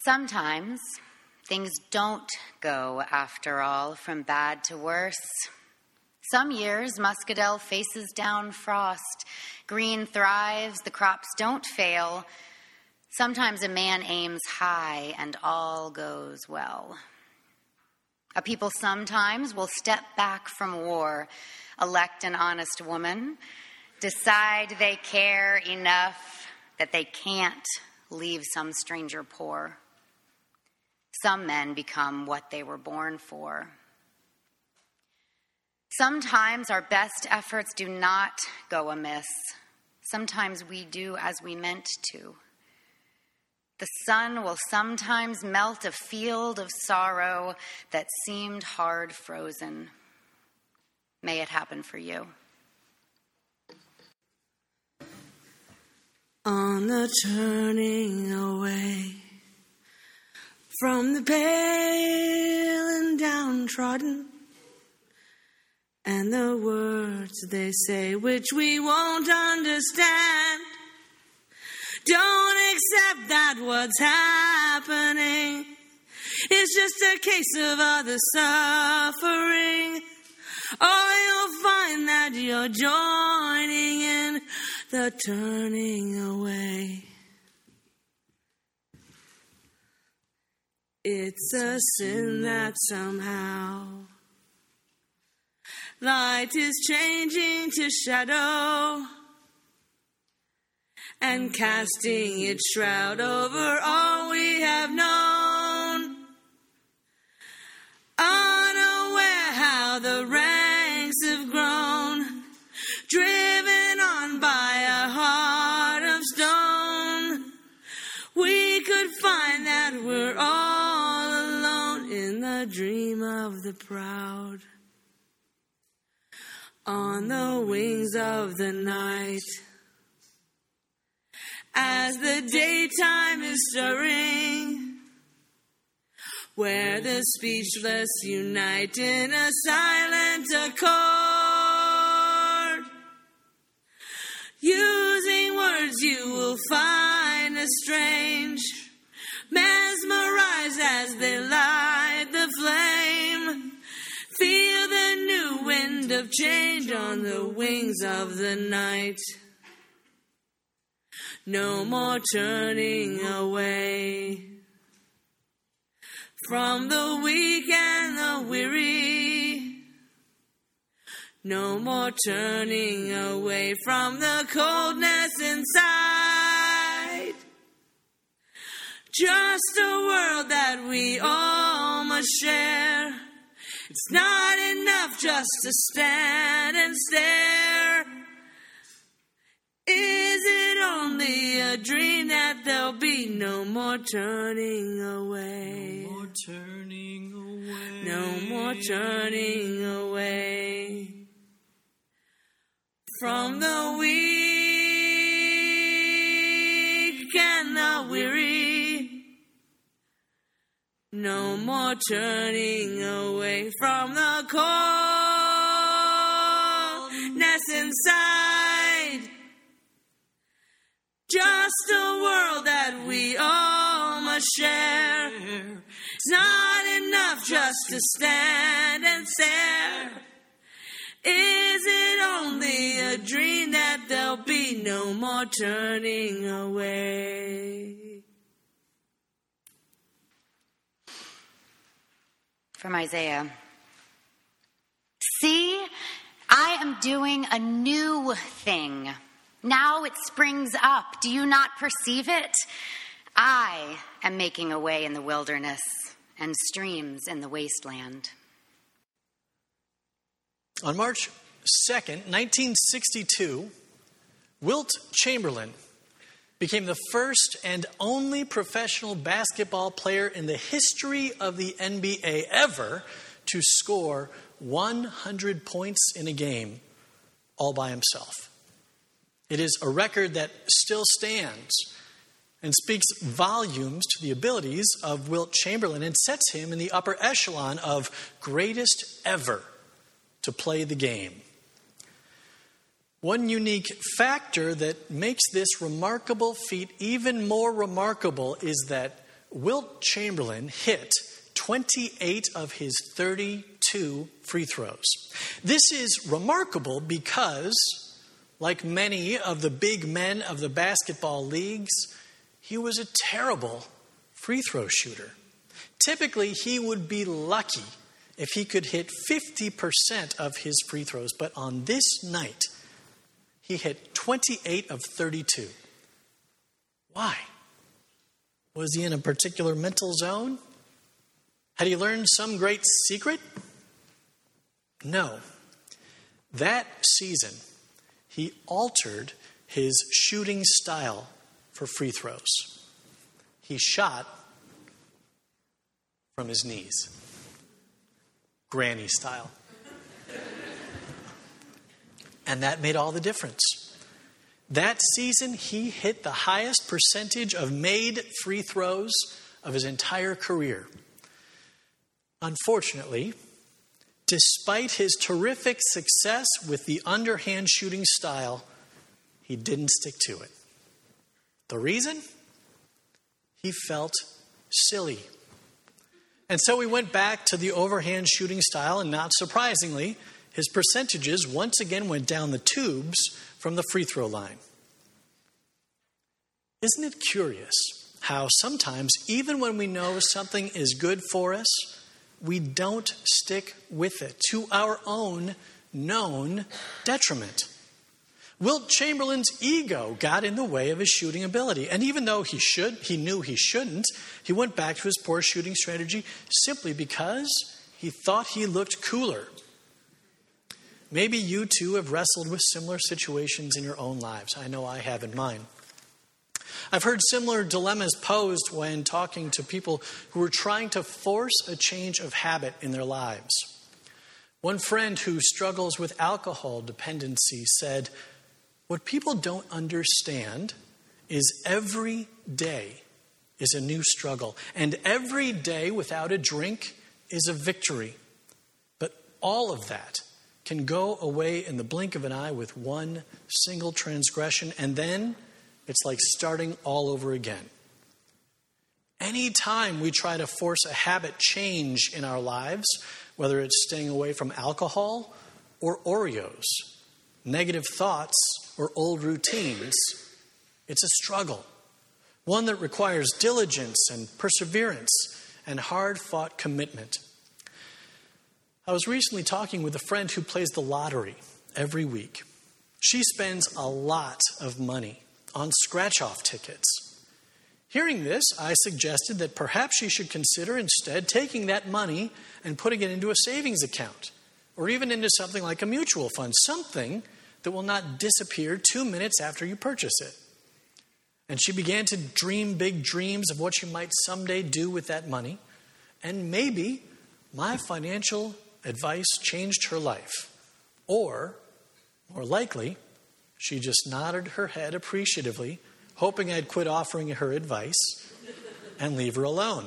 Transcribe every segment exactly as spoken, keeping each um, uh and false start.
Sometimes things don't go, after all, from bad to worse. Some years, Muscadel faces down frost. Green thrives, the crops don't fail. Sometimes a man aims high and all goes well. A people sometimes will step back from war, elect an honest woman, decide they care enough that they can't leave some stranger poor. Some men become what they were born for. Sometimes our best efforts do not go amiss. Sometimes we do as we meant to. The sun will sometimes melt a field of sorrow that seemed hard frozen. May it happen for you. On the turning away from the pale and downtrodden, and the words they say which we won't understand. Don't accept that what's happening is just a case of other suffering. Or you'll find that you're joining in the turning away. It's a sin that somehow light is changing to shadow and casting its shroud over all we have known. Unaware how the ranks have grown, driven on by a heart of stone. We could find that we're all alone in the dream of the proud. On the wings of the night, as the daytime is stirring, where the speechless unite in a silent accord. Using words you will find as strange, mesmerized as they light the flame. Feel the new wind of change on the wings of the night. No more turning away from the weak and the weary. No more turning away from the coldness inside. Just a world that we all must share. It's not enough just to stand and stare. Is it only a dream that there'll be no more turning away? No more turning away. No more turning away from the weak and the weary. No more turning away from the coldness inside. Just a world that we all must share. It's not enough just to stand and stare. Is it only a dream that there'll be no more turning away? From Isaiah. See, I am doing a new thing. Now it springs up. Do you not perceive it? I am making a way in the wilderness and streams in the wasteland. On March second, nineteen sixty-two, Wilt Chamberlain became the first and only professional basketball player in the history of the N B A ever to score one hundred points in a game all by himself. It is a record that still stands and speaks volumes to the abilities of Wilt Chamberlain and sets him in the upper echelon of greatest ever to play the game. One unique factor that makes this remarkable feat even more remarkable is that Wilt Chamberlain hit twenty-eight of his thirty-two free throws. This is remarkable because, like many of the big men of the basketball leagues, he was a terrible free throw shooter. Typically, he would be lucky if he could hit fifty percent of his free throws, but on this night, he hit twenty-eight of thirty-two. Why? Was he in a particular mental zone? Had he learned some great secret? No. That season, he altered his shooting style for free throws. He shot from his knees. Granny style. And that made all the difference. That season, he hit the highest percentage of made free throws of his entire career. Unfortunately, despite his terrific success with the underhand shooting style, he didn't stick to it. The reason? He felt silly. And so he went back to the overhand shooting style, and not surprisingly, his percentages once again went down the tubes from the free throw line. Isn't it curious how sometimes, even when we know something is good for us, we don't stick with it to our own known detriment? Wilt Chamberlain's ego got in the way of his shooting ability. And even though he should, he knew he shouldn't, he went back to his poor shooting strategy simply because he thought he looked cooler. Maybe you too have wrestled with similar situations in your own lives. I know I have in mine. I've heard similar dilemmas posed when talking to people who are trying to force a change of habit in their lives. One friend who struggles with alcohol dependency said, "What people don't understand is every day is a new struggle, and every day without a drink is a victory. But all of that can go away in the blink of an eye with one single transgression, and then it's like starting all over again." Anytime we try to force a habit change in our lives, whether it's staying away from alcohol or Oreos, negative thoughts or old routines, it's a struggle. One that requires diligence and perseverance and hard-fought commitment. I was recently talking with a friend who plays the lottery every week. She spends a lot of money on scratch-off tickets. Hearing this, I suggested that perhaps she should consider instead taking that money and putting it into a savings account, or even into something like a mutual fund, something that will not disappear two minutes after you purchase it. And she began to dream big dreams of what she might someday do with that money, and maybe my financial advice changed her life. Or, more likely, she just nodded her head appreciatively, hoping I'd quit offering her advice and leave her alone.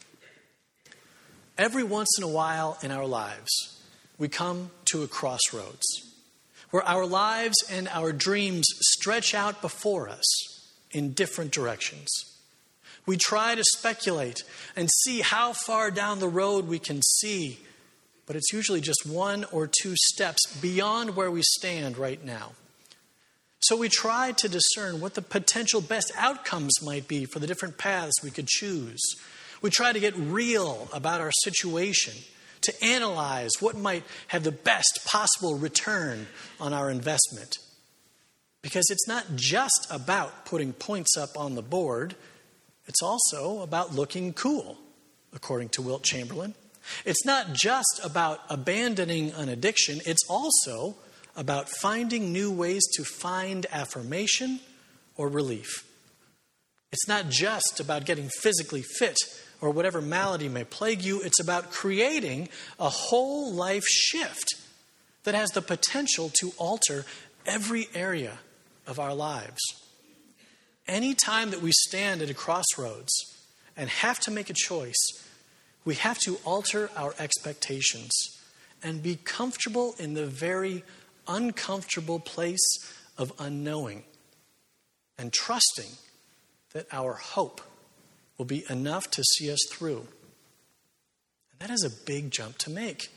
Every once in a while in our lives, we come to a crossroads where our lives and our dreams stretch out before us in different directions. We try to speculate and see how far down the road we can see, but it's usually just one or two steps beyond where we stand right now. So we try to discern what the potential best outcomes might be for the different paths we could choose. We try to get real about our situation, to analyze what might have the best possible return on our investment. Because it's not just about putting points up on the board, it's also about looking cool, according to Wilt Chamberlain. It's not just about abandoning an addiction, it's also about finding new ways to find affirmation or relief. It's not just about getting physically fit or whatever malady may plague you. It's about creating a whole life shift that has the potential to alter every area of our lives. Any time that we stand at a crossroads and have to make a choice, we have to alter our expectations and be comfortable in the very uncomfortable place of unknowing and trusting that our hope will be enough to see us through. And that is a big jump to make.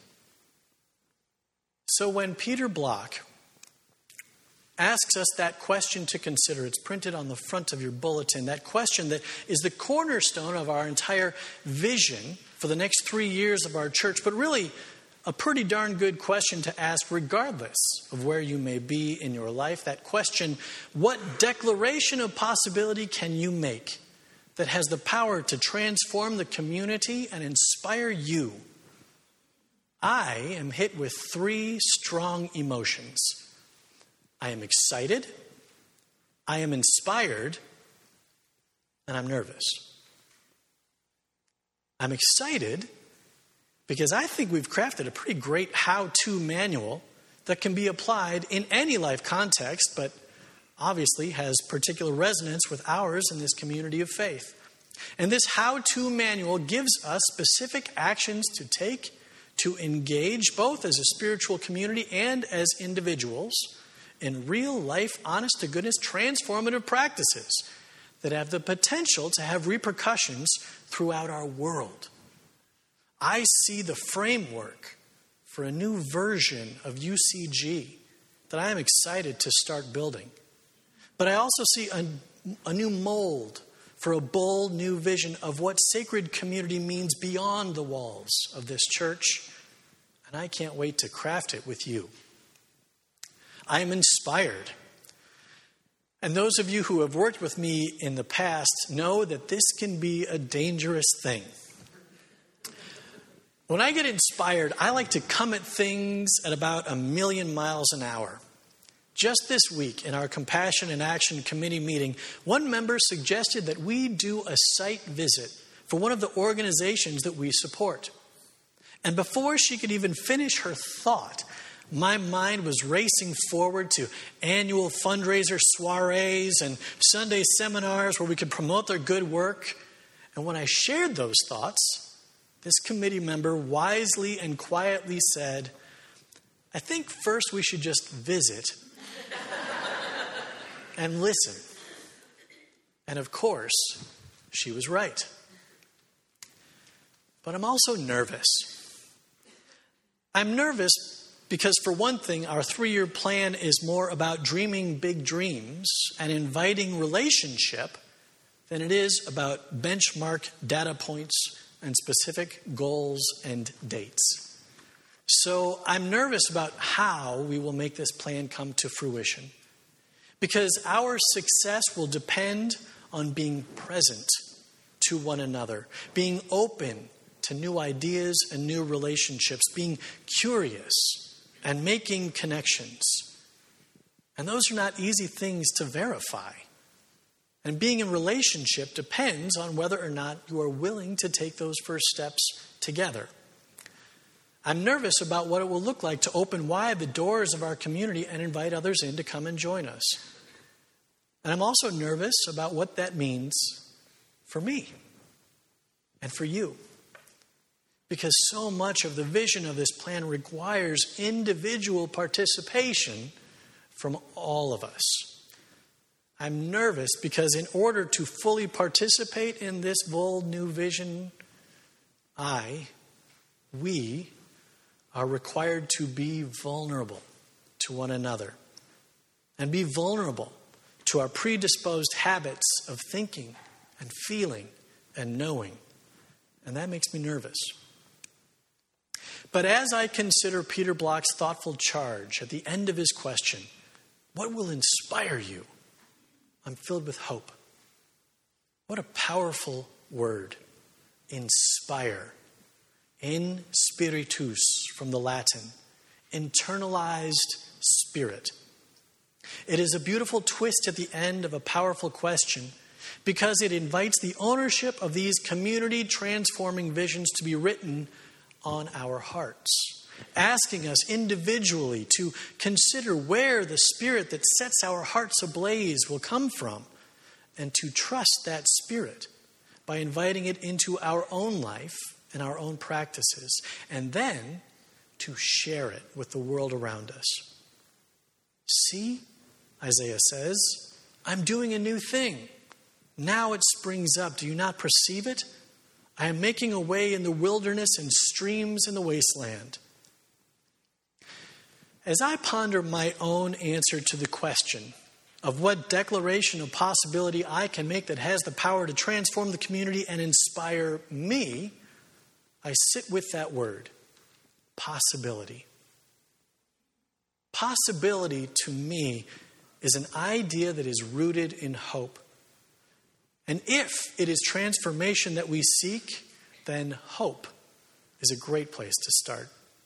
So when Peter Block asks us that question to consider, it's printed on the front of your bulletin, that question that is the cornerstone of our entire vision for the next three years of our church, but really a pretty darn good question to ask regardless of where you may be in your life. That question, what declaration of possibility can you make that has the power to transform the community and inspire you? I am hit with three strong emotions. I am excited, I am inspired, and I'm nervous. I'm excited because I think we've crafted a pretty great how-to manual that can be applied in any life context, but obviously has particular resonance with ours in this community of faith. And this how-to manual gives us specific actions to take to engage both as a spiritual community and as individuals in real life, honest-to-goodness, transformative practices that have the potential to have repercussions throughout our world. I see the framework for a new version of U C G that I am excited to start building. But I also see a, a new mold for a bold new vision of what sacred community means beyond the walls of this church. And I can't wait to craft it with you. I am inspired. And those of you who have worked with me in the past know that this can be a dangerous thing. When I get inspired, I like to come at things at about a million miles an hour. Just this week in our Compassion and Action Committee meeting, one member suggested that we do a site visit for one of the organizations that we support. And before she could even finish her thought, my mind was racing forward to annual fundraiser soirees and Sunday seminars where we could promote their good work. And when I shared those thoughts, this committee member wisely and quietly said, I think first we should just visit and listen. And of course, she was right. But I'm also nervous. I'm nervous because, for one thing, our three-year plan is more about dreaming big dreams and inviting relationship than it is about benchmark data points and specific goals and dates. So I'm nervous about how we will make this plan come to fruition, because our success will depend on being present to one another, being open to new ideas and new relationships, being curious and making connections. And those are not easy things to verify. And being in relationship depends on whether or not you are willing to take those first steps together. I'm nervous about what it will look like to open wide the doors of our community and invite others in to come and join us. And I'm also nervous about what that means for me and for you. Because so much of the vision of this plan requires individual participation from all of us. I'm nervous because in order to fully participate in this bold new vision, I, we, are required to be vulnerable to one another and be vulnerable to our predisposed habits of thinking and feeling and knowing. And that makes me nervous. But as I consider Peter Block's thoughtful charge at the end of his question, what will inspire you? I'm filled with hope. What a powerful word. Inspire. In spiritus, from the Latin. Internalized spirit. It is a beautiful twist at the end of a powerful question because it invites the ownership of these community transforming visions to be written on our hearts, asking us individually to consider where the spirit that sets our hearts ablaze will come from, and to trust that spirit by inviting it into our own life and our own practices, and then to share it with the world around us. See, Isaiah says, I'm doing a new thing. Now it springs up. Do you not perceive it? I am making a way in the wilderness and streams in the wasteland. As I ponder my own answer to the question of what declaration of possibility I can make that has the power to transform the community and inspire me, I sit with that word, possibility. Possibility to me is an idea that is rooted in hope. And if it is transformation that we seek, then hope is a great place to start.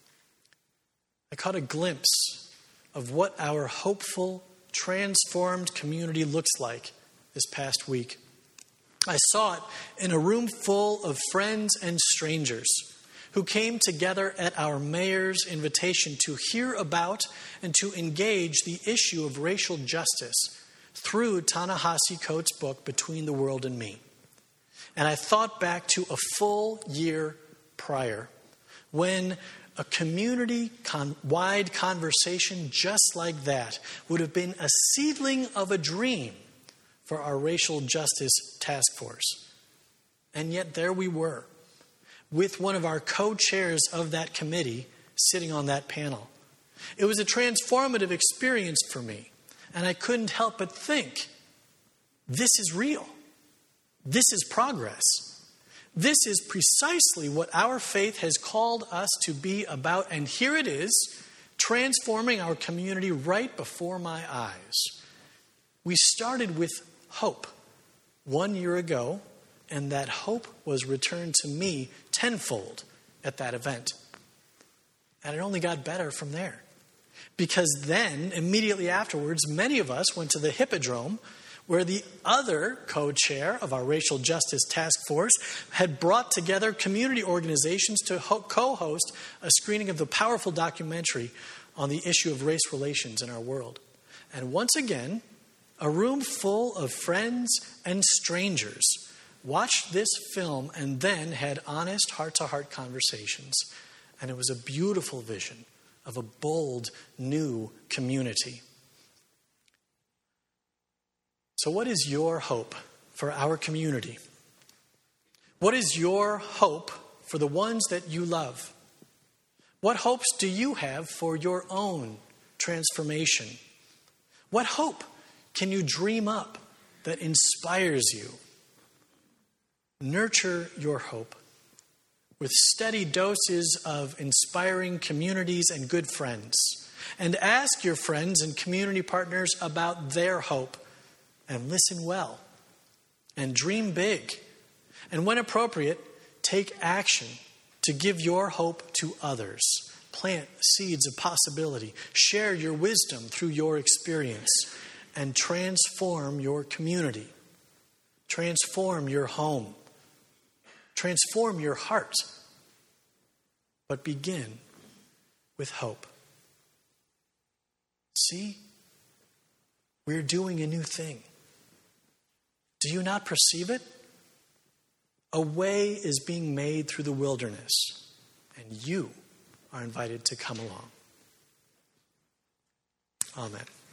I caught a glimpse of what our hopeful, transformed community looks like this past week. I saw it in a room full of friends and strangers who came together at our mayor's invitation to hear about and to engage the issue of racial justice through Ta-Nehisi Coates' book, Between the World and Me. And I thought back to a full year prior when a community-wide conversation just like that would have been a seedling of a dream for our racial justice task force. And yet there we were, with one of our co-chairs of that committee sitting on that panel. It was a transformative experience for me, and I couldn't help but think, this is real. This is progress. This is precisely what our faith has called us to be about, and here it is, transforming our community right before my eyes. We started with hope one year ago, and that hope was returned to me tenfold at that event. And it only got better from there. Because then, immediately afterwards, many of us went to the Hippodrome, where the other co-chair of our Racial Justice Task Force had brought together community organizations to ho- co-host a screening of the powerful documentary on the issue of race relations in our world. And once again, a room full of friends and strangers watched this film and then had honest heart-to-heart conversations. And it was a beautiful vision of a bold, new community. So what is your hope for our community? What is your hope for the ones that you love? What hopes do you have for your own transformation? What hope can you dream up that inspires you? Nurture your hope with steady doses of inspiring communities and good friends. And ask your friends and community partners about their hope. And listen well. And dream big. And when appropriate, take action to give your hope to others. Plant seeds of possibility. Share your wisdom through your experience. And transform your community. Transform your home. Transform your heart. But begin with hope. See? We're doing a new thing. Do you not perceive it? A way is being made through the wilderness, and you are invited to come along. Amen.